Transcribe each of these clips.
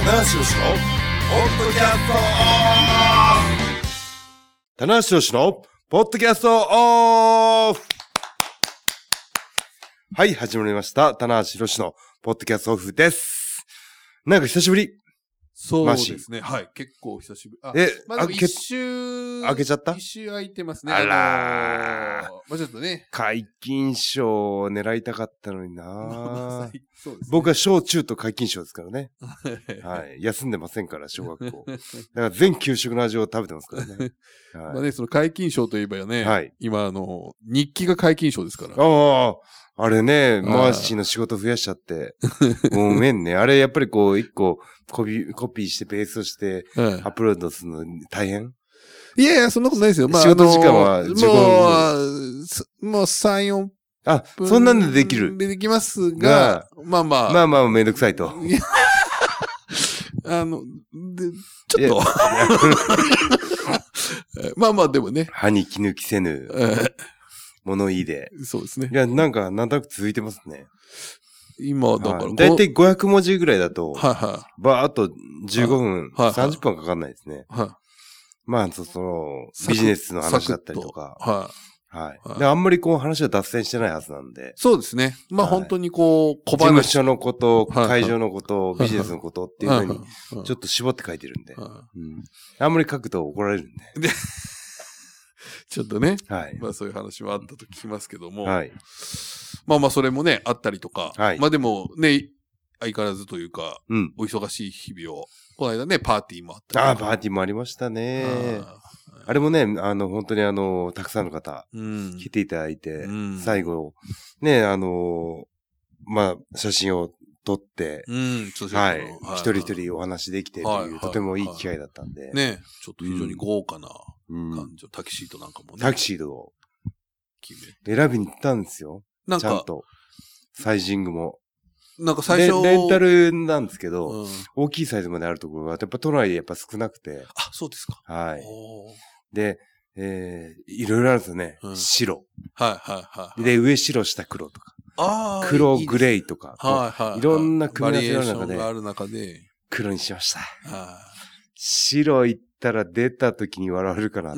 棚橋宏のポッドキャストオフ。棚橋宏のポッドキャストオフ。はい、始まりました。棚橋宏のポッドキャストオフです。なんか久しぶり。 そうですね。はい。結構久しぶり。まあ、でも一週、 開けちゃった？ 一週空いてますね。 あらまあちょっとね。 解禁賞を狙いたかったのになそうですね。 僕は小中と解禁賞ですからね。はい。休んでませんから、小学校。だから全給食の味を食べてますからね。はい、 まあね、その解禁賞といえばよね。 はい。 今、日記が解禁賞ですから。 あれね、マーシーの仕事増やしちゃって。ごめんね。あれやっぱりこう、一個コピーしてペーストして、アップロードするの大変？ いやいや、そんなことないですよ。まあ、 仕事時間は15分。 もう3、4分。 そんなんでできる。 できますが、まあ、 めんどくさいと。 ちょっと。まあ、でもね。 歯に気抜きせぬ。物言いで。 そうですね。 いや、なんとなく続いてますね。 今、だから。 だいたい500文字ぐらいだと、 はいはい。 バーっと15分、 はい 30分かかんないですね。 はい。 まあ、ビジネスの話だったりとか。 はい。 はい。で、あんまりこう話は脱線してないはずなんで。 そうですね。まあ本当にこう、 事務所のこと、会場のこと、ビジネスのことっていうふうに、ちょっと絞って書いてるんで。あんまり書くと怒られるんで。 ちょっとね。 はい。 まあそういう話もあったと聞きますけども。 はい。 まあそれもね、あったりとか。 はい。 まあでもね、相変わらずというか、お忙しい日々を。この間ね、パーティーもあったり。 パーティーもありましたね。あれもね、本当にたくさんの方、来ていただいて、最後、ね、まあ、写真を撮って、はい。一人一人お話できてという、とてもいい機会だったんで。 ね、ちょっと非常に豪華な感じ。タキシードなんかもね。 タキシードを決めて。選びに行ったんですよ。ちゃんと。サイジングも。 なんか最初。 レンタルなんですけど、大きいサイズまであるところが、やっぱ都内でやっぱ少なくて。 あ、そうですか。 はい。で、いろいろあるんですよね。白。 はい。 で、上白、下黒とか。黒、グレーとか。いろんな組み合わせがある中で、黒にしました。白いったら出た時に笑われるかな。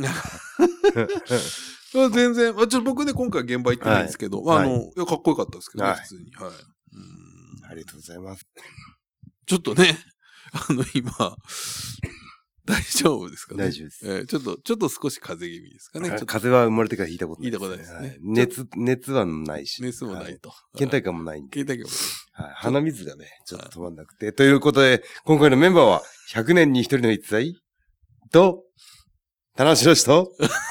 全然、僕ね、今回現場行ってないんですけど、かっこよかったですけどね、普通に。はい。 ありがとうございます。 ちょっとね、今、大丈夫ですかね。 大丈夫です。 ちょっと少し風邪気味ですかね。 風邪は生まれてから引いたことない。 引いたことないですね。 熱はないし。 熱もないと。 倦怠感もないんで。 倦怠感もない。鼻水がね、ちょっと止まんなくて。ということで、今回のメンバーは、100年に一人の逸材と、棚橋宏と、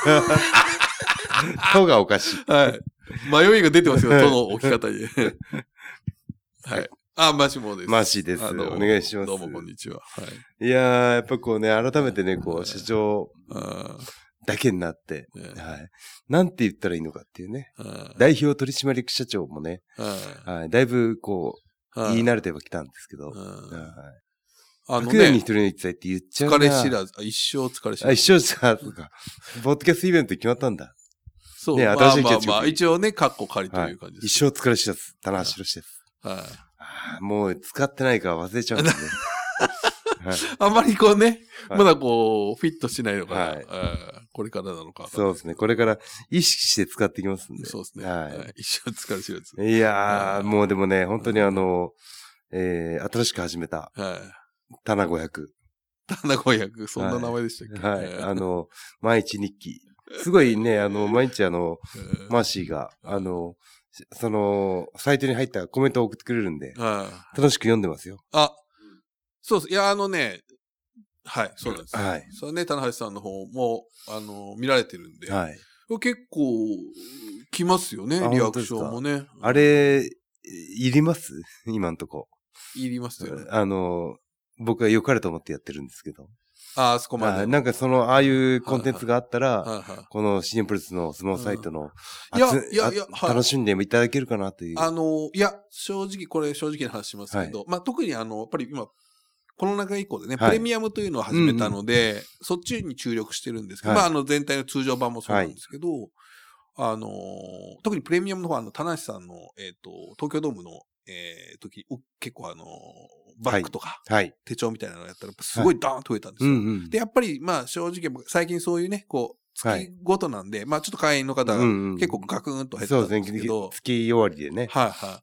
とがおかしい。 はい。迷いが出てますよ、との置き方に。はい。マシモです。 マシです。お願いします。 どうもこんにちは。はい。 いやー、やっぱこうね、改めてね、こう、社長だけになって、はい。なんて言ったらいいのかっていうね。代表取締役社長もね、はい。だいぶこう、言い慣れてはきたんですけど、100年に一人の逸材って言っちゃうな。 疲れ知らず、一生疲れ知らず。 一生知らずか。ポッドキャストイベント決まったんだ。 そう。ね、新しいキャッチコピー。一応ね、カッコ仮という感じです。 一生疲れ知らず、棚橋宏です。はい。もう使ってないから忘れちゃうんですね。 あんまりこうね、まだこう、フィットしないのかな。これからなのか。 そうですね。これから意識して使っていきますんで。 そうですね。はい。一生疲れ知らず。 いやー、もうでもね、本当に新しく始めた。棚500。 棚500、そんな名前でしたっけ？ はい。毎日日記。すごいね、毎日マーシーが、サイトに入ったコメントを送ってくれるんで、楽しく読んでますよ。 そうです。いや、はい、そうなんです。はい。それね、棚橋さんの方も、見られてるんで、はい。結構、来ますよね、リアクションもね。 あれ、いります今んとこ。 いりますよね。 僕は良かれと思ってやってるんですけど。 あそこまで。 なんかああいうコンテンツがあったら、このシンプルスの相撲サイトの、楽しんでいただけるかなという。 正直な話しますけど、まあ、特にやっぱり今、コロナ禍以降でね、プレミアムというのを始めたので、そっちに注力してるんですけど、まあ、全体の通常版もそうなんですけど、特にプレミアムの方は、田無さんの、東京ドームの、時、結構バッグとか、 はい。 手帳みたいなのをやったら、すごいダーンと増えたんですよ。で、やっぱり、まあ、正直、最近そういうね、こう、月ごとなんで、まあ、ちょっと会員の方が結構ガクーンと減ったんですけど。 そうですね。月終わりでね。 はいはい。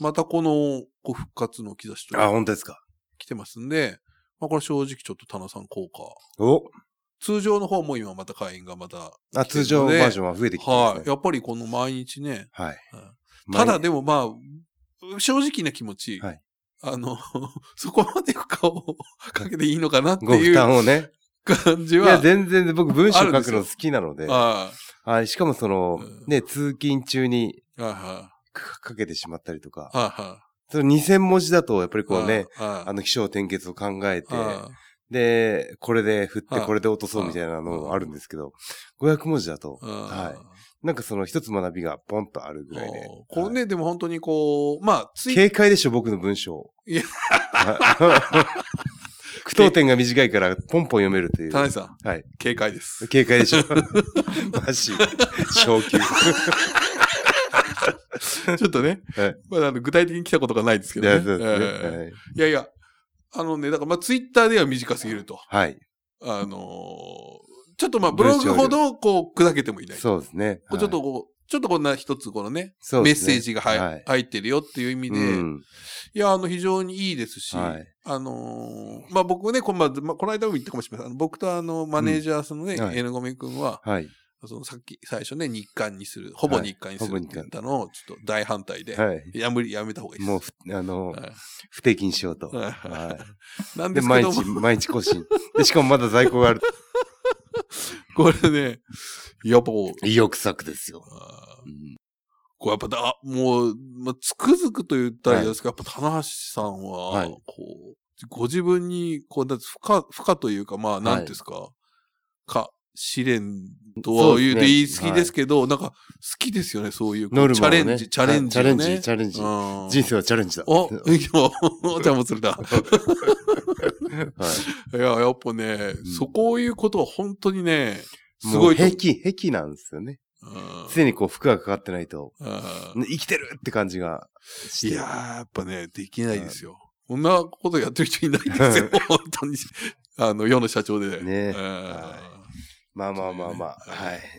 またこの、復活の兆しと。 本当ですか。 来てますんで、まあ、これ正直ちょっと田名さん効果。 お通常の方も今また会員がまた。 通常バージョンは増えてきてますね。 はい。やっぱりこの毎日ね。 はい。 ただでもまあ、正直な気持ち。はい。そこまで負荷をかけていいのかなっていう。 ご負担をね。 感じは。 いや、全然僕文章書くの好きなので。しかもね、通勤中にかけてしまったりとか。2000文字だと、やっぱりこうね、起承転結を考えて、で、これで振ってこれで落とそうみたいなのがあるんですけど、500文字だと、はい。なんか一つ学びがポンとあるぐらいで。 これね、でも本当にこう、まあ、 軽快でしょ、僕の文章。いや。句読点が短いから、ポンポン読めるという。 田中さん。 はい。 軽快です。 軽快でしょ。マジ。昇級。 ちょっとね、まだ具体的に来たことがないですけどね。いやいや、だからまあツイッターでは短すぎると。 はい。 ちょっとまあブログほどこう砕けてもいない。 そうですね。 ちょっとこんな一つこのね、メッセージが入ってるよっていう意味で、いや、非常にいいですし、まあ僕ね、この間も言ったかもしれません。僕とマネージャーのね、N ゴメ君は、さっき最初ね、日刊にする、ほぼ日刊にするって言ったのを、ちょっと大反対で、やめた方がいいです。 もう、不定期にしようと。 なんですけど毎日更新。で、しかもまだ在庫がある。 これね、やっぱ意欲作ですよ。 こうやっぱもう、つくづくと言ったらいいですけど、やっぱ棚橋さんは、こう、ご自分に、こう、だって負荷というか、まあ、なんですか、試練とは言い過ぎですけど、なんか好きですよね、そういう。チャレンジ。 チャレンジ。人生はチャレンジだ。 じゃあもうそれだ。いや、やっぱね、そういうことは本当にね、すごい。 癖なんですよね。常にこう負荷がかかってないと、生きてるって感じがして。 いやー、やっぱね、できないですよ。こんなことやってる人いないですよ、本当に。世の社長で。 ね。まあ。はい。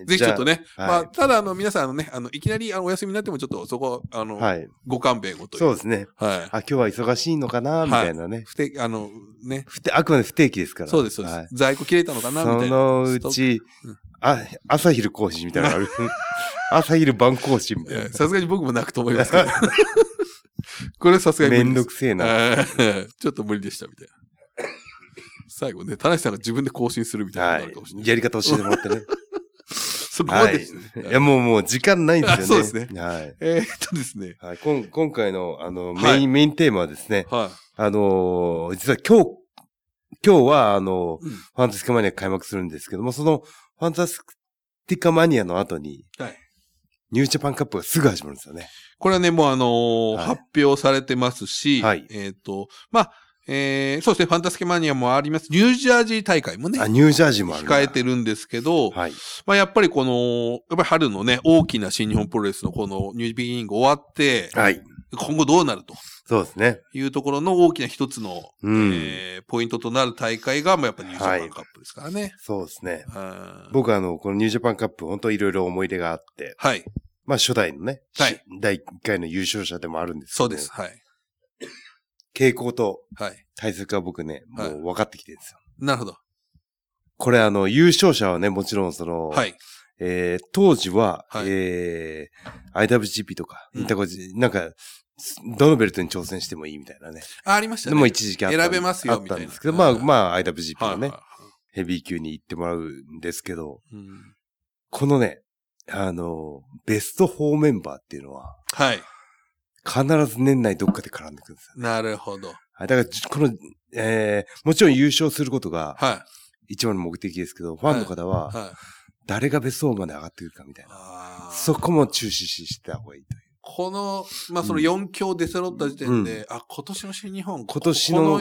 ぜひちょっとね。まあ、ただ皆さんいきなりお休みになってもちょっとそこご勘弁をという。 そうですね。はい。今日は忙しいのかなみたいなね。 ね。 あくまで不定期ですから。 そうです、そうです。在庫切れたのかなみたいな。 そのうち、朝昼講師みたいなのある。朝昼晩講師みたいな。 さすがに僕も泣くと思いますけど。これさすがにめんどくせえな。 ちょっと無理でしたみたいな。最後ね、田中さんが自分で更新するみたいなのがあるかもしれない。 やり方教えてもらってね。 そこまでですね。 いや、もう時間ないんですよね。 そうですね。 はい。 ですね。 はい。今回の、メインテーマはですね。はい。実は今日は、ファンタスティカマニア開幕するんですけども、その、ファンタスティカマニアの後に、はい。ニュージャパンカップがすぐ始まるんですよね。 これはね、もう発表されてますし、はい。まあ、そうですね、ファンタスティカマニアもあります。ニュージャージー大会もね。 ニュージャージーもある。 控えてるんですけど、はい。まあ、やっぱりやっぱり春のね、大きな新日本プロレスのこのニュービギニング終わって、はい。今後どうなると。 そうですね。 いうところの大きな一つの、ポイントとなる大会が、まあ、やっぱりニュージャパンカップですからね。はい、 そうですね。僕はこのニュージャパンカップ、本当いろいろ思い出があって。はい。まあ、初代のね。はい。第1回の優勝者でもあるんですけど。 そうです。はい。 傾向と、対策は僕ね、もう分かってきてるんですよ。 なるほど。 これ優勝者はね、もちろんはい。当時は、はい、IWGP とか、インターコジ、なんか、どのベルトに挑戦してもいいみたいなね。 ありましたね。 でも一時期あった。 選べますよ、みたいな。 あったんですけど、まあ、IWGP のね、ヘビー級に行ってもらうんですけど、このね、ベスト4メンバーっていうのは、はい。必ず年内どっかで絡んでくるんですよ、 ね。なるほど。 だから、この、もちろん優勝することが、はい。一番の目的ですけど、ファンの方は、はい。誰がベスト4まで上がってくるかみたいな。そこも注視してた方がいいという。 この、まあ、その4強出揃った時点で、今年の新日本、 今年のこの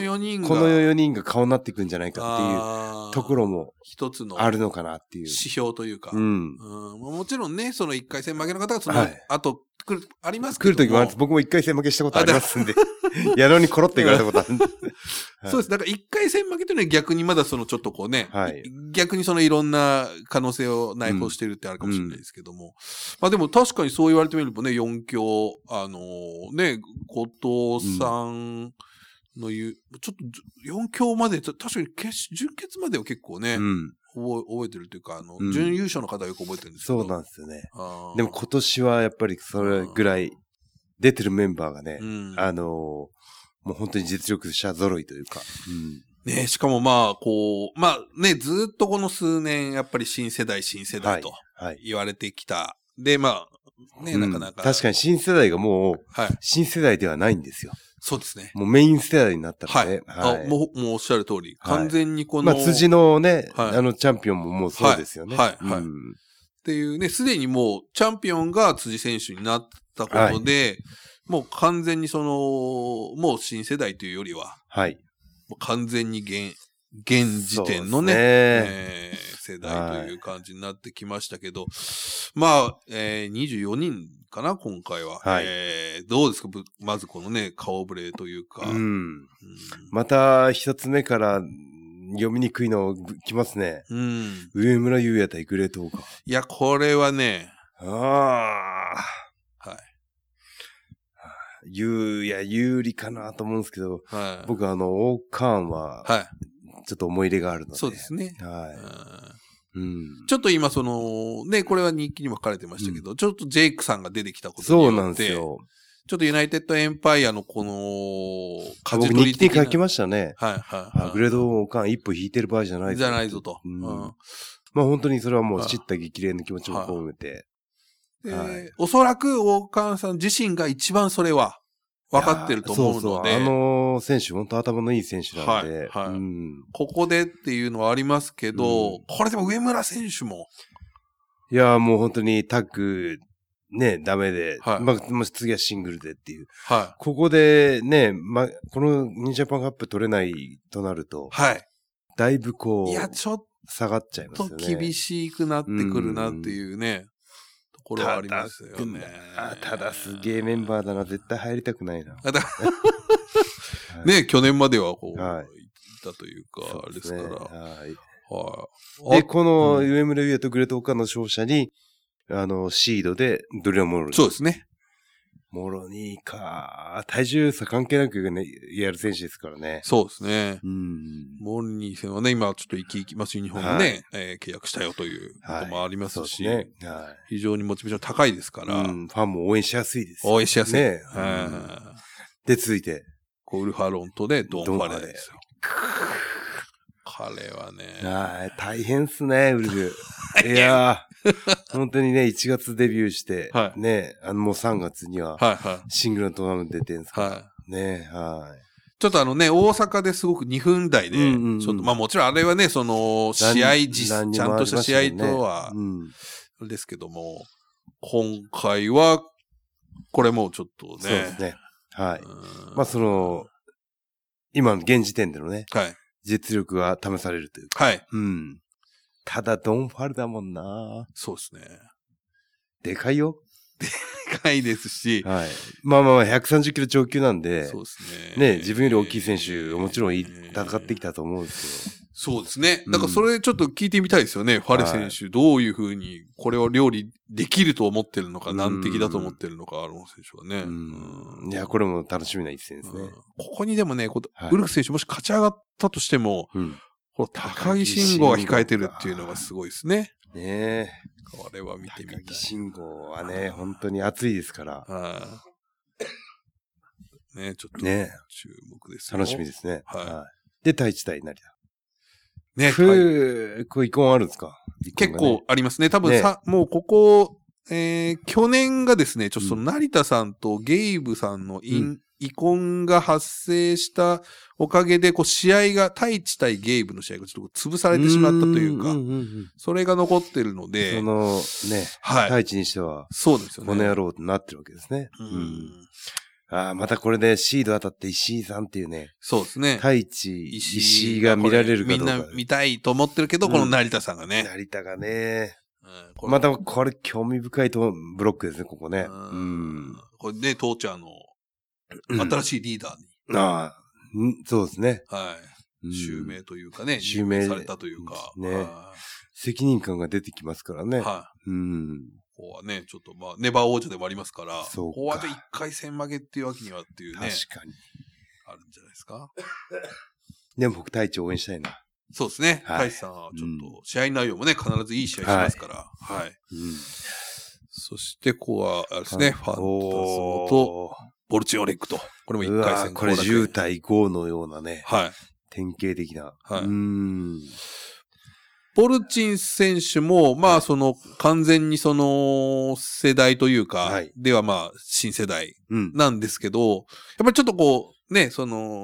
4人が顔になっていくんじゃないかっていうところも、一つのあるのかなっていう。 指標というか。もちろんね、その1回戦負けの方がその後ありますけど来る時もあるんです。僕も1回戦負けしたことありますんで。矢野にコロっていかれたことあるんで。 そうです。だから1回戦負けというのは逆にまだちょっとね、逆にいろんな可能性を内包してるってあるかもしれないですけども。まあでも確かにそう言われてみるとね、4強、ね、後藤さんの言う、ちょっと4強まで、確かに準決までは結構ね、覚えてるというか、準優勝の方はよく覚えてるんですけど。 そうなんですよね。でも今年はやっぱりそれぐらい出てるメンバーがね、もう本当に実力者揃いというか。 ね、しかもまあね、ずっとこの数年、やっぱり新世代と言われてきた。で、まあ、ね、なかなか。 確かに新世代がもう、新世代ではないんですよ。 そうですね。 もうメイン世代になったので。 もうおっしゃる通り。完全にこの。 まあ、辻のね、チャンピオンももうそうですよね。 っていうね、すでにもう、チャンピオンが辻選手になったことで、もう完全にもう新世代というよりは、もう完全に現時点のね、世代という感じになってきましたけど、まあ、24人かな、今回は。どうですか、まずこのね、顔ぶれというか。 また一つ目から読みにくいの来ますね。上村優也対グレートオーカー。 いや、これはね。 優也有利かなと思うんですけど、僕オーカーンは、ちょっと思い入れがあるので。 そうですね。ちょっと今ね、これは日記にも書かれてましたけど、ちょっとジェイクさんが出てきたことによって、そうなんですよ。ちょっとユナイテッドエンパイアのこの、 僕日記に書きましたね。グレードオーカーン一歩引いてる場合じゃないぞ。 じゃないぞと。 まあ本当にそれはもう叱咤激励の気持ちも込めて。 おそらくオーカーンさん自身が一番それは分かってると思うので。 選手、本当頭のいい選手なんで。 ここでっていうのはありますけど、これでも上村選手も。 いや、もう本当にタッグ、ね、ダメで、まあ、次はシングルでっていう。ここでね、このニュージャパンカップ取れないとなると、だいぶいや、ちょっと下がっちゃいますよね。 厳しくなってくるなっていうね。これはありますよね。 ただすげえメンバーだな。絶対入りたくないな。 ね、去年まではこう、いたというか、あれですから。 で、この上村優也とグレートオーカーの勝者に、シードでドリア・モロニー。 そうですね。 モロニーか。体重差関係なくね、やる選手ですからね。 そうですね。モロニー戦はね、今ちょっと行きます日本がね、契約したよということもありますし、非常にモチベーション高いですから。 ファンも応援しやすいです。 応援しやすい。 ね。で、続いて。 ウルファロントでドンファレですよ。彼はね。 大変っすね、ウルフ。いや本当にね、1月デビューして、ね、もう3月には、シングルのトーナメント出てるんですから。ね、 ちょっとね、大阪ですごく2分台で、ちょっと、まあもちろんあれはね、試合ちゃんとした試合とは、ですけども、今回は、これもちょっとね。そうですね。まあ今の現時点でのね、実力が試されるというか。ただ、ドンファルだもんな。 そうですね。 でかいよ。 でかいですし。 まあ130キロ超級なんで。 そうですね。 自分より大きい選手、もちろん戦ってきたと思うんですけど。 そうですね。だからそれちょっと聞いてみたいですよね。ファレ選手、どういうふうにこれを料理できると思ってるのか、難敵だと思ってるのか、アロン選手はね。 いや、これも楽しみな一戦ですね。 ここにでもね、ウルフ選手もし勝ち上がったとしても、高木慎吾が控えてるっていうのがすごいですね。これは見てみたい。 高木慎吾はね、本当に熱いですから。 ね、ちょっと注目ですよ。 楽しみですね。で、対1対成田。 ね、 これ遺恨あるんですか？ 結構ありますね。多分もうここ、去年がですね、ちょっと成田さんとゲイブさんの遺恨が発生したおかげで、試合が、対1対ゲイブの試合がちょっと潰されてしまったというか、それが残ってるので、 対1にしては、 そうですよね。 この野郎となってるわけですね。またこれでシード当たって石井さんっていうね。 そうですね。 対1、石井が見られるかどうか。 みんな見たいと思ってるけど、この成田さんがね。 成田がね。 またこれ興味深いブロックですね、ここね。 これね、トーチャーの新しいリーダーに。 ああ、そうですね。 はい。襲名というかね、 襲名されたというか。 ね。責任感が出てきますからね。 はい。ここはね、ちょっとネバー王者でもありますから、ここはで1回戦負けっていうわけにはっていうね。 確かに。 あるんじゃないですか。 でも僕、太一応援したいな。 そうですね。太一さんはちょっと、試合内容もね、必ずいい試合しますから。はい。そして、ここは、あれですね、ファンタズモと、ボルチオレックと。これも1回戦。 これ10対5のようなね。 はい。 典型的な。 はい。ボルチン選手も、完全に世代というか、では新世代なんですけど、やっぱりちょっとこう、ね、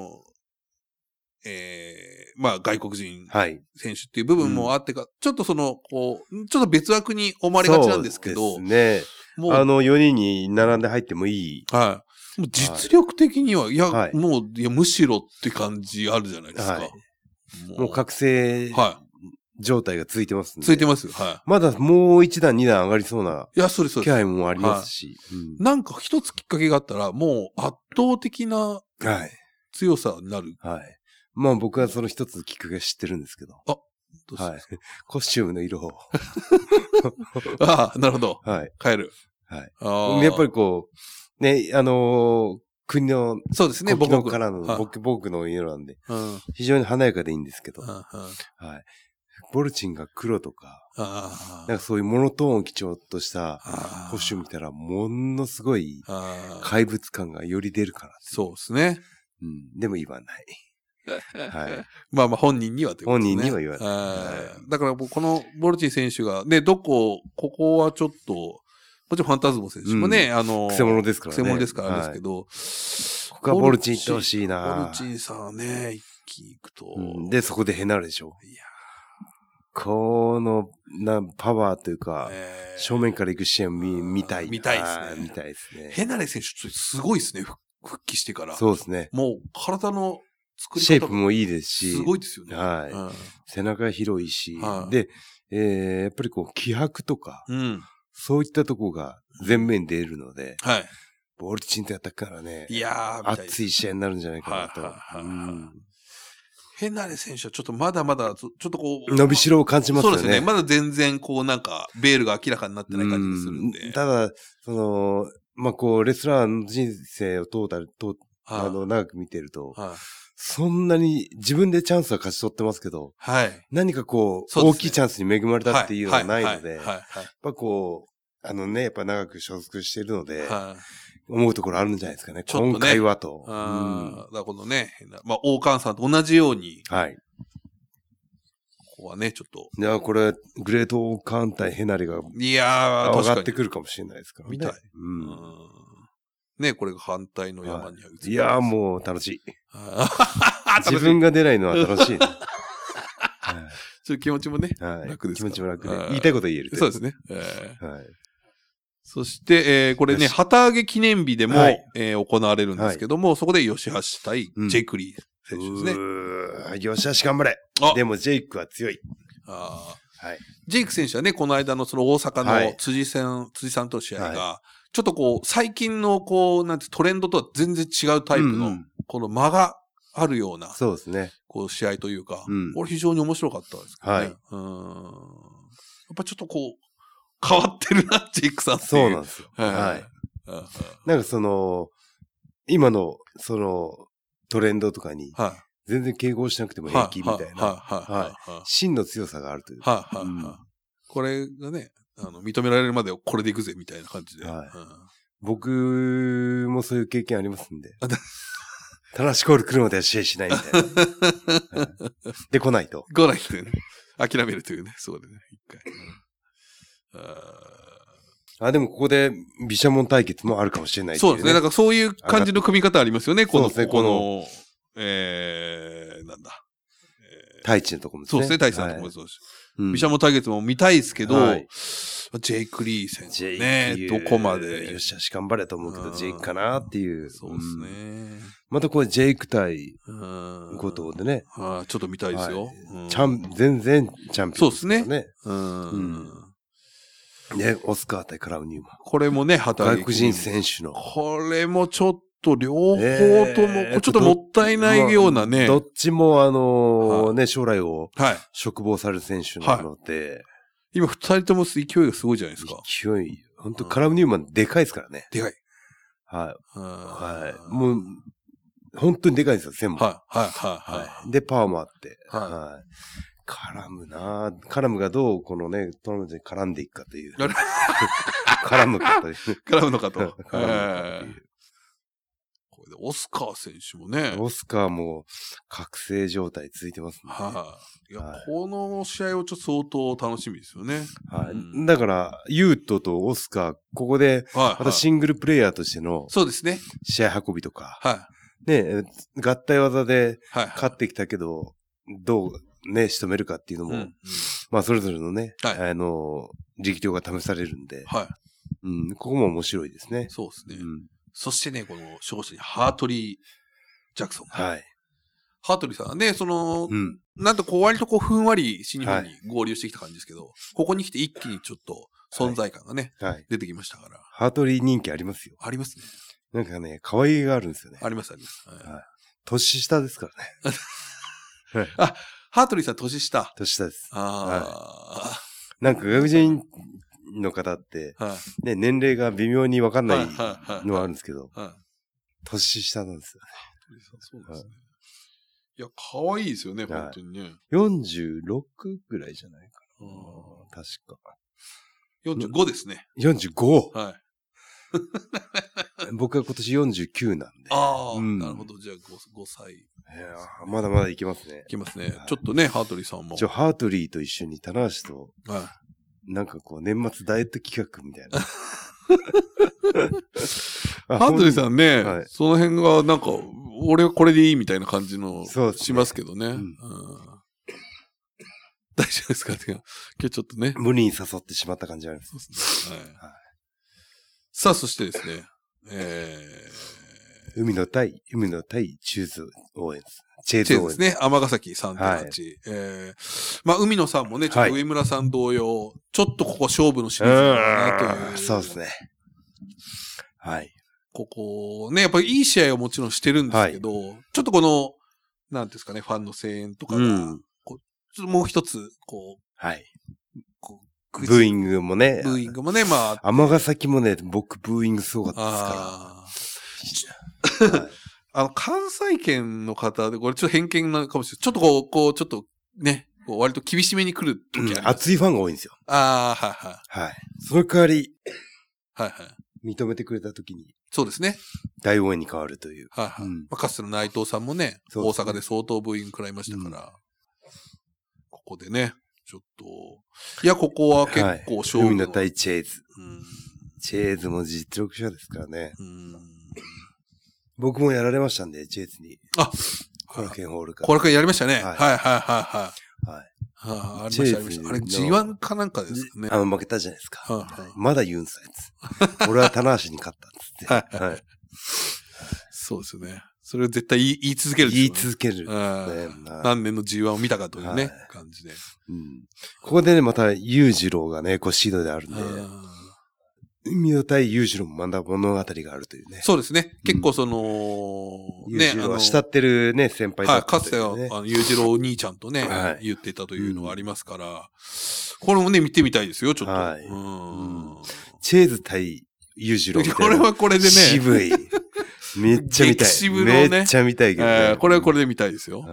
外国人選手っていう部分もあってか、ちょっとちょっと別枠に思われがちなんですけど。 そうですね。もう4人に並んで入ってもいい。 はい。もう実力的には、むしろって感じあるじゃないですか。 もう覚醒状態が続いてますね。 続いてます。はい。 まだもう1段2段上がりそうな。 そうです。 気配もありますし。 なんか一つきっかけがあったら、もう圧倒的な強さになる。 はい。まあ僕はその一つきっかけ知ってるんですけど。 どうしてですか？ コスチュームの色を。 ああ、なるほど。 はい。 変える。 はい。やっぱりこう、ね、国の、 そうですね、 国のからの僕の色なんで、非常に華やかでいいんですけど、はい。ボルチンが黒とか、なんかそういうモノトーンを基調としたコスチューム着たら、ものすごい怪物感がより出るから。 そうですね。 でも言わない。はい。 本人にはということですね。 本人には言わない。 だからこのボルチン選手が、ね、ここはちょっと、もちろんファンタズモ選手もね、 くせ者ですからね。 くせ者ですからですけど、 ここはボルチン行ってほしいな。 ボルチンさんはね、一気に行くと。 で、そこでヘナルでしょ。いやこの、パワーというか、正面から行くシーンを見たい。 見たいですね。 見たいですね。 ヘナレ選手、すごいですね、復帰してから。 そうですね。 もう、体の作り方シェイプもいいですし。 すごいですよね。 はい。背中広いし。で、やっぱりこう、気迫とか、そういったとこが前面に出るので、ボルチンとやったからね、熱い試合になるんじゃないかなと。 ヘナレ選手はちょっとまだまだ、ちょっとこう。 伸びしろを感じますよね。 そうですね。まだ全然こうベールが明らかになってない感じがするんで。 ただ、レスラーの人生を長く見てると、そんなに自分でチャンスは勝ち取ってますけど、何かこう、大きいチャンスに恵まれたっていうのはないので、やっぱこう、やっぱ長く所属しているので、思うところあるんじゃないですかね。今回はと。 だからこのね、王冠さんと同じように、ここはね、ちょっと。 いや、これ、グレート王冠対ヘナレが、上がってくるかもしれないですからね。 みたい。ね、これが反対の山にはいや、もう楽しい。自分が出ないのは楽しい。 ちょっと気持ちもね、楽です。 気持ちも楽で。言いたいこと言える。 そうですね。そして、これね、旗揚げ記念日でも、行われるんですけども、そこで吉橋対ジェイクリー選手ですね。 吉橋頑張れ。でもジェイクは強い。 ジェイク選手はね、この間のその大阪の辻さんとの試合が、ちょっとこう、最近のこう、トレンドとは全然違うタイプの、この間があるような、 そうですね。 こう、試合というか、これ非常に面白かったですけどね。やっぱちょっとこう、変わってるな、ジェイクさんっていう。 そうなんですよ。なんか今の、トレンドとかに、全然迎合しなくても平気みたいな、真の強さがあるというか。 これがね、認められるまでこれでいくぜ、みたいな感じで。 僕もそういう経験ありますんで。タラシコール来るまでは試合しないみたいな。で、来ないと。 来ないというね。諦めるというね、そうでね、一回。 でもここで、ビシャモン対決もあるかもしれない、 そうですね。だからそういう感じの組み方ありますよね。この、なんだ。 太一のとこもですね。 そうですね、太一のとこもそうです。ビシャモン対決も見たいですけど、ジェイク・リー選手ね、どこまで。 よしよし頑張れと思うけど、ジェイクかなっていう。 そうですね。 またこれジェイク対後藤でね。 ちょっと見たいですよ。 全然チャンピオン。 そうですね。 ね、オスカー対クラウ・ニューマン。 これもね、 外国人選手の。 これもちょっと両方とも、ちょっともったいないようなね。 どっちもね、将来を嘱望される選手なので。 今二人とも勢いがすごいじゃないですか。 勢い。本当クラウ・ニューマンでかいですからね。 でかい。 はい。はい。もう、本当にでかいんですよ、線も。はい。で、パワーもあって。はい。絡むがどう、このね、トーナメントに絡んでいくかという。絡むかという。 絡むのかと。これでオスカー選手もね。 オスカーも覚醒状態続いてますね。 いや、この試合をちょっと相当楽しみですよね。 はい。だから、ユートとオスカー、ここで、またシングルプレイヤーとしての、 そうですね。 試合運びとか。ね、合体技で勝ってきたけど、どうね、仕留めるかっていうのも、まあ、それぞれのね、力量が試されるんで、ここも面白いですね。 そうですね。そしてね、この勝者にハートリー・ジャクソン。はい。ハートリーさんはね、なんとこう割とこうふんわり新日本に合流してきた感じですけど、ここに来て一気にちょっと存在感がね、出てきましたから。 ハートリー人気ありますよ。 ありますね。 なんかね、可愛げがあるんですよね。 あります。 年下ですからね。あ、ハートリーさん年下。 年下です。なんか外国人の方って、ね、年齢が微妙に分かんないのはあるんですけど、年下なんですよね。 そうですね。いや、可愛いですよね、本当にね。 46ぐらいじゃないかな。確か。 45ですね。 45？ はい。 僕は今年49なんで。 ああ、なるほど。じゃあ5歳。いやまだまだいけますね。 いけますね。ちょっとね、ハートリーさんも。 ハートリーと一緒に棚橋と、なんかこう、年末ダイエット企画みたいな。 ハートリーさんね、その辺がなんか、俺はこれでいいみたいな感じの、しますけどね。大丈夫ですか？今日ちょっとね。 無理に誘ってしまった感じあります。そうですね。 さあ、そしてですね、 海の対チューズ応援です。 チェーズですね。尼崎 3.8。まあ、海野さんもね、ちょっと上村さん同様、ちょっとここ勝負のシリーズだなという。 そうですね。はい。 ここね、やっぱりいい試合はもちろんしてるんですけど、ちょっとこの、なんですかね、ファンの声援とかが、もう一つ、こう、 はい。ブーイングもね。 まあ。 尼崎もね、僕、ブーイングすごかったですから。関西圏の方で、これちょっと偏見なのかもしれない。ちょっとこう、ちょっとね、割と厳しめに来る時あります。 熱いファンが多いんですよ。はい。その代わり、認めてくれた時に。 そうですね。 大応援に変わるという。 かつての内藤さんもね、大阪で相当ブーイング食らいましたから、ここでね、ちょっと、いや、ここは結構勝負。 海の対チェーズ。チェーズも実力者ですからね。僕もやられましたんで、チェーズに。コラケンホールから。 コラケンやりましたね。はい。ありました。あれ、G1 かなんかですかね。 負けたじゃないですか。まだ言うんすやつ。俺は棚橋に勝ったっつって。はい。 そうですよね。それを絶対言い続ける。 言い続ける。 何年の G1 を見たかというね、感じで。 ここでね、また裕次郎がね、シードであるんで。海の対裕次郎もまだ物語があるというね。 そうですね。結構裕次郎は慕ってるね、先輩だった。 かつては、裕次郎お兄ちゃんとね、言ってたというのがありますから、これもね、見てみたいですよ、ちょっと。 チェーズ対裕次郎みたいな。 これはこれでね。 渋い。めっちゃ見たい。めっちゃ見たいけどね。 これはこれで見たいですよ。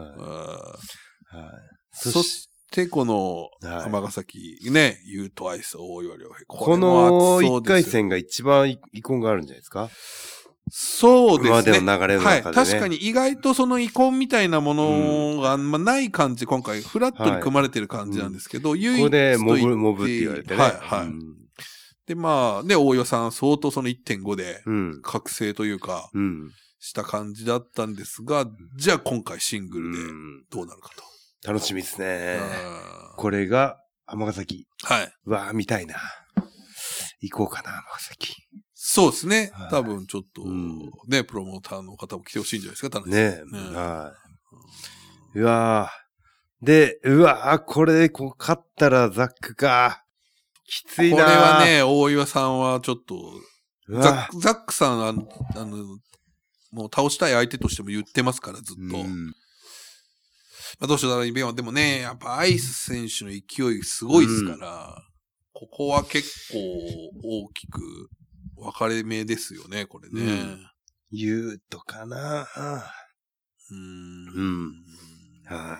そして、この、尼崎ね、ユートアイス大岩良平。 この一回戦が一番遺恨があるんじゃないですか？ そうですね。 今までの流れの中でね。 確かに意外とその遺恨みたいなものがない感じ、今回フラットに組まれてる感じなんですけど、唯一ここでモブって言われてね。 で、まあ、ね、大岩さん相当その 1.5 で、覚醒というか、した感じだったんですが、じゃあ今回シングルでどうなるかと。 楽しみですね。これが、尼崎。わあ、見たいな。行こうかな、尼崎。 そうですね。多分ちょっと、ね、プロモーターの方も来てほしいんじゃないですか、 ね。うわーで、これで勝ったらザックか。 きついな。 これはね、大岩さんはちょっと、 うわザックさんは、もう倒したい相手としても言ってますから、ずっと。まあ、どうしようだろう、でもね、やっぱアイス選手の勢いすごいですから、ここは結構大きく分かれ目ですよね、これね。 ユートかな。 はい。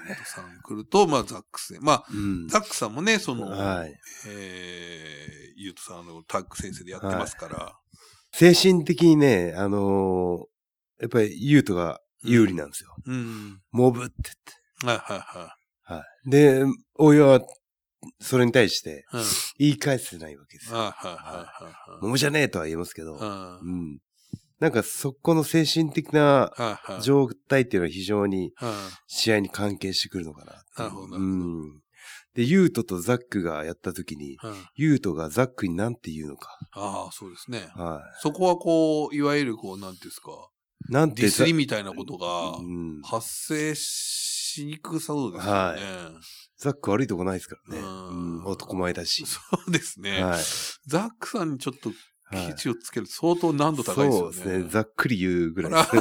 さん来ると、まあ、ザックス。まあ、ザックさんもね、 はい。 ユートさんのタッグ先生でやってますから。 精神的にね、やっぱりユートが有利なんですよ。モブって言って。はい。で、大岩は、それに対して、言い返せないわけですよ。モブじゃねえとは言いますけど、なんかそこの精神的な状態っていうのは非常に試合に関係してくるのかな。 なるほど。 で、ユートとザックがやったときに、ユートがザックに何て言うのか。 ああ、そうですね。 はい。 そこはこう、いわゆるこう、なんていうんですか。ディスりみたいなことが発生しにくそうですよね。はい。 ザック悪いとこないですからね。男前だし。 そうですね。はい。ザックさんにちょっとケチをつけると相当難度高いですよね。 そうですね。ざっくり言うぐらいですね。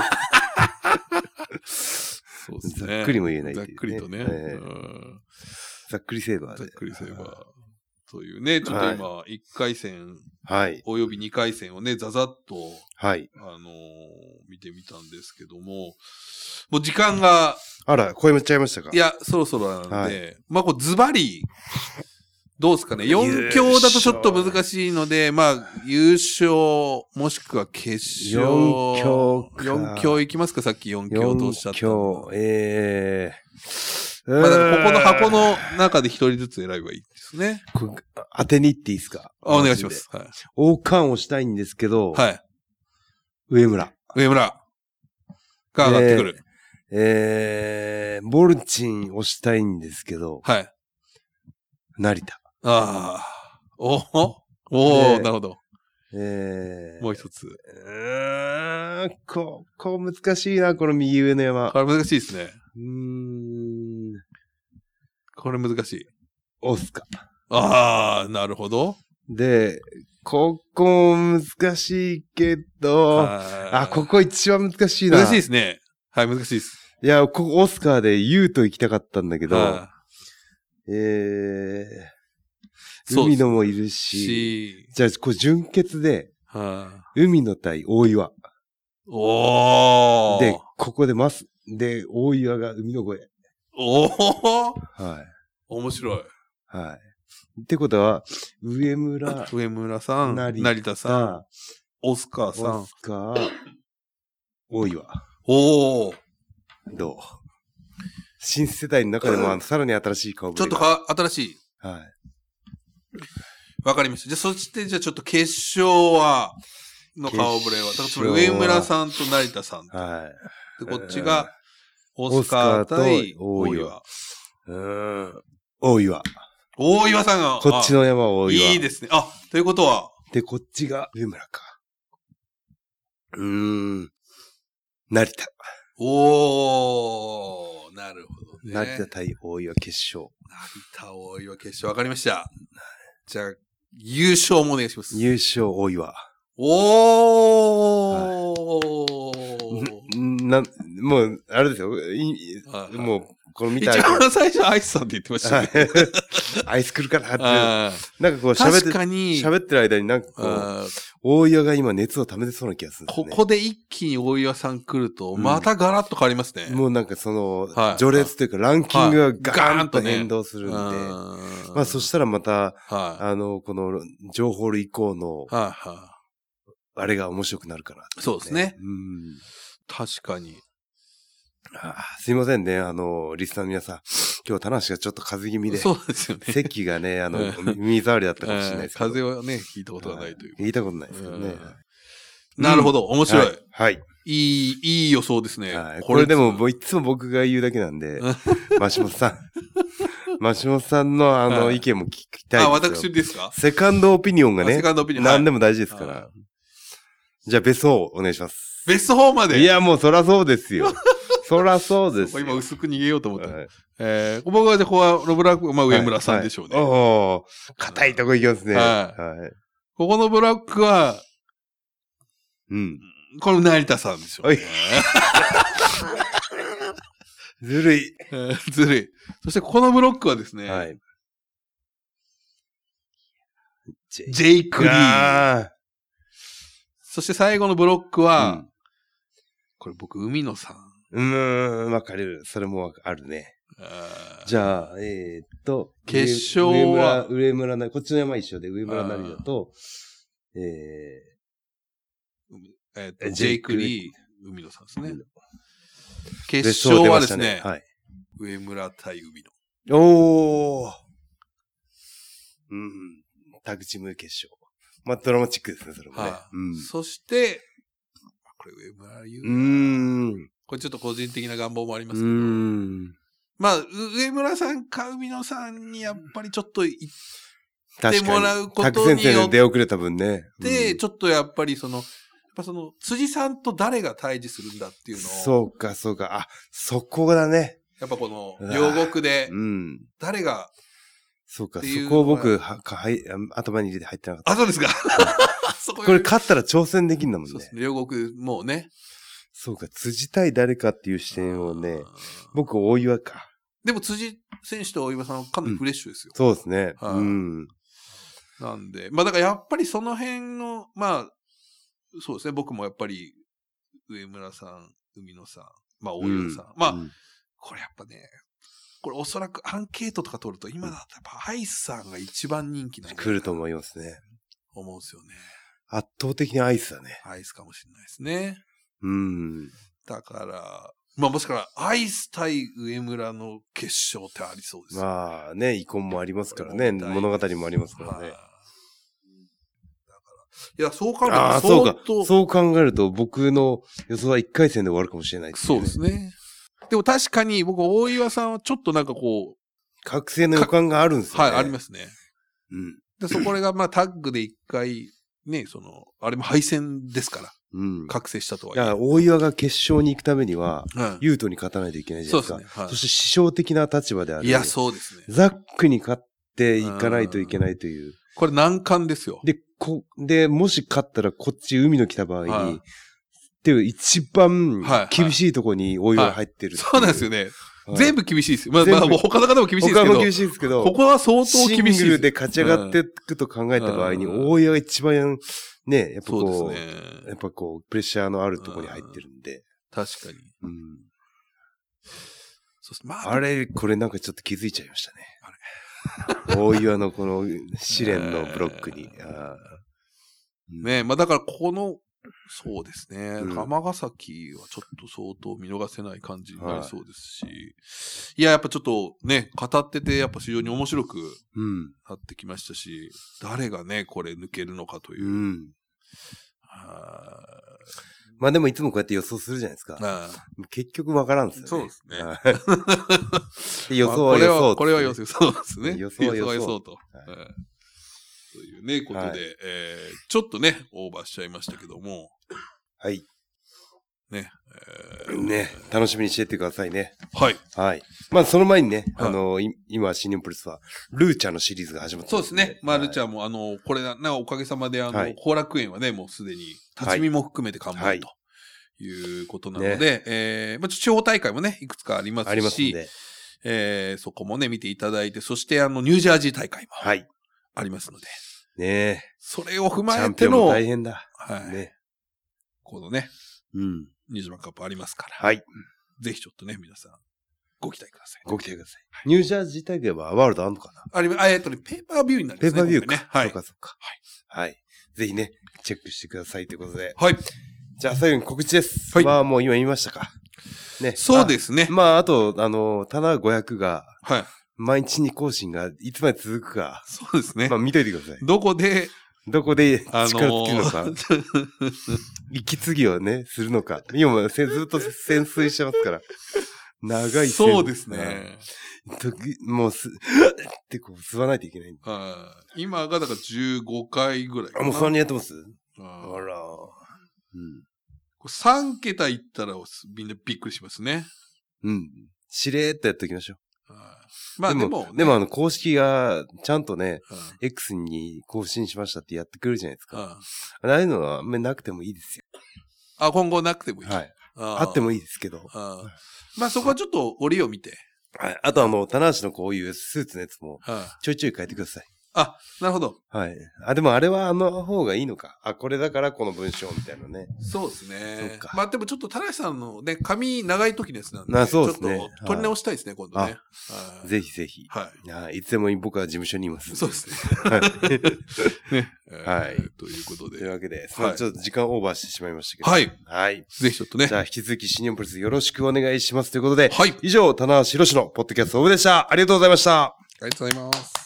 そうですね。ざっくりも言えないっていう、ね。 ざっくりとね。 ざっくりセーバーで。ざっくりセーバー。というね、ちょっと今、1回戦、および2回戦をね、ざざっと、見てみたんですけども、もう時間が。 あら、超えちゃいましたか？ いや、そろそろなんで、まあ、こう、ズバリ、どうですかね。4強だとちょっと難しいので、まあ、優勝、もしくは決勝。 4強か。 4強いきますか？さっき4強とおっしゃった。 4強、 まあ、だからここの箱の中で一人ずつ選べばいいですね。 当てに行っていいですか？ お願いします。はい。 王冠をしたいんですけど、 はい。 上村が上がってくる。 ボルチンをしたいんですけど、 はい。 成田。 ああ。おなるほど。もう一つ。 こう難しいな、この右上の山。 これ難しいですね。これ難しい。 オスカ。 ああ、なるほど。 で、ここ難しいけど、ここ一番難しいな。 難しいですね。はい、難しいです。 いや、ここオスカーでユーと行きたかったんだけど、海野もいるし、じゃあ、これ準決で、海野対大岩。で、ここでで、大岩が海野越え。はい。 面白い。 はい。ってことは、上村さん、成田さん、オスカー、 大岩。どう？新世代の中でも、さらに新しい顔ぶれ。 ちょっと新しい。 はい。 わかりました。じゃあ、そしてじゃあちょっと決勝の顔ぶれは、だから上村さんと成田さんと。 はい。 で、こっちが、オスカー対大岩。 大岩。 大岩さんが。 こっちの山は大岩。 いいですね。ということは。 で、こっちが上村か。成田。 なるほどね。 成田対大岩決勝。 成田大岩決勝、わかりました。じゃあ、優勝もお願いします。 優勝大岩。もう、あれですよ。もう、この見た一番最初アイスさんって言ってましたね。 アイス来るからって。なんかこう喋ってる間になんかこう、大岩が今熱を溜めてそうな気がするんですね。 ここで一気に大岩さん来ると、またガラッと変わりますね。 もうなんかその、序列というかランキングがガーンと変動するんで。まあそしたらまた、この情報類以降の、あれが面白くなるかな。 そうですね。確かに。 すいませんね、リスナーの皆さん。今日、田無がちょっと風邪気味で。 そうですよね。 咳がね、耳障りだったかもしれないですけど。 風邪はね、聞いたことがないという。 聞いたことないですけどね。 なるほど、面白い。 はい。 いい予想ですね。 これでも、いつも僕が言うだけなんで、松本さんの意見も聞きたいですよ。 私ですか？ セカンドオピニオンがね、何でも大事ですから。じゃあ、ベスト4お願いします。 ベスト4まで？ いや、もうそらそうですよ。 そらそうですよ。 今薄く逃げようと思った。 はい、 僕はここはロブラック、まあ上村さんでしょうね。 はいはい、おー、硬いとこ行きますね。 はい。 はい、 ここのブラックは、 うん。 この成田さんでしょうね。 ずるい。 ずるい。そしてここのブロックはですね、 はい。 ジェイク・リー。そして最後のブロックは、これ僕、海野さん。 わかる。それもあるね。じゃあ、 決勝は、 上村なり、こっちの山一緒で、上村なりだと、 ジェイク・リー、海野さんですね。決勝はですね、はい、上村対海野。 おー。タグチーム決勝。まあ、ドラマチックですね、それもね。 そして、これ上村優。これちょっと個人的な願望もありますけど。まあ、上村さんか海野さんにやっぱりちょっと言ってもらうことによって、 出遅れた分ね。 で、ちょっとやっぱり辻さんと誰が対峙するんだっていうのを。 そうか、そうか。あ、そこだね。 やっぱこの、両国で、誰が、 そうか、そこを僕、頭に入れて入ってなかった。 あ、そうですか。 これ勝ったら挑戦できるんだもんね。そうですね。両国、もうね。 そうか、辻対誰かっていう視点をね、僕、大岩か。 でも辻選手と大岩さんはかなりフレッシュですよ。 そうですね。 なんで、まあだからやっぱりその辺の、まあ、そうですね、僕もやっぱり、上村さん、海野さん、まあ大岩さん。まあ、これやっぱね、これおそらくアンケートとか取ると、今だとやっぱアイスさんが一番人気なんだ。 来ると思いますね。 思うんですよね。 圧倒的にアイスだね。 アイスかもしれないですね。だから、まあもしかしたらアイス対上村の決勝ってありそうですよね。 まあね、遺恨もありますからね。物語もありますからね。 いや、そう考えるとそう考えると僕の予想は1回戦で終わるかもしれないですね。 そうですね。でも確かに僕、大岩さんはちょっとなんかこう。 覚醒の予感があるんですよね。 はい、ありますね。で、そこがまあタッグで1回、ね、あれも敗戦ですから。覚醒したとは。 いや、大岩が決勝に行くためには、ユートに勝たないといけないじゃないですか。そうですね。そして師匠的な立場である。 いや、そうですね。 ザックに勝っていかないといけないという。 これ難関ですよ。 で、もし勝ったらこっち海の来た場合に、っていう一番厳しいところに大岩が入ってる。 そうなんですよね。全部厳しいですよ。まあ、他の方も厳しいですけど。 他も厳しいですけど。 ここは相当厳しい。 シングルで勝ち上がっていくと考えた場合に、大岩が一番、ね、やっぱこう、やっぱこう、プレッシャーのあるところに入ってるんで。 確かに。 あれ、これなんかちょっと気づいちゃいましたね。大岩のこの試練のブロックに。 ね、まあだからこの、そうですね。尼崎はちょっと相当見逃せない感じになりそうですし。いや、やっぱちょっとね、語ってて、やっぱ非常に面白くなってきましたし、誰がね、これ抜けるのかという。 まあでもいつもこうやって予想するじゃないですか。結局わからんですよね。 そうですね。 予想は予想。 これは予想。そうですね。 予想は予想と。というね、ことで、ちょっとね、オーバーしちゃいましたけども。 はい。 ね。 ね、楽しみにしていってくださいね。 はい。 はい。まあその前にね、今、新日本プロレスは、ルーチャーのシリーズが始まってそうですね。まあルーチャーも、これおかげさまで、後楽園はね、もうすでに、立ち見も含めて完売ということなので、まあ地方大会もね、いくつかありますし、 ありますんで。 そこもね、見ていただいて、そしてニュージャージー大会も。はい。ありますので。 ねえ。 それを踏まえての。 チャンピオンも大変だ。 はい。ね。このね。ニュージャパンカップありますから。 はい。 ぜひちょっとね、皆さん、ご期待ください。 ご期待ください。ニュージャージー大会はワールドあんのかなペーパービューになりますね。 ペーパービューか。 はい。 そうかそうか。はい。はい。ぜひね、チェックしてくださいということで。 はい。 じゃあ最後に告知です。はい。まあもう今言いましたか。ね。 そうですね。 まああと、棚500が。 はい。 毎日に更新がいつまで続くか。 そうですね。 まあ見といてください。 どこで力尽きるのか。息継ぎをね、するのか。今もずっと潜水してますから。長いそうですね。 もうってこう吸わないといけない。 今がだから15回ぐらいかな。 もうそんなにやってますあら。 3桁いったらみんなびっくりしますね。 うん。しれーっとやっておきましょう。 まあでも、 でも公式がちゃんとね、X に更新しましたってやってくれるじゃないですか。ああいうのはあんまりなくてもいいですよ。 今後なくてもいい。 はい。あってもいいですけど。 まあそこはちょっと折を見て。 はい。あと棚橋のこういうスーツのやつも、ちょいちょい変えてください。 なるほど。 はい。でもあれは方がいいのか。これだからこの文章みたいなね。 そうですね。まあでもちょっと田中さんのね、髪長い時のやつなんで、 そうですね。 ちょっと取り直したいですね、今度ね。 ぜひぜひ。はい。いつでも僕は事務所にいます。 そうですね。ね。 はい。 ということで。 というわけで、ちょっと時間オーバーしてしまいましたけど。 はい。 はい。 ぜひちょっとね。 じゃあ引き続き新日本プロレスよろしくお願いしますということで。 はい。 以上、棚橋宏のポッドキャストオブでした。ありがとうございました。 ありがとうございます。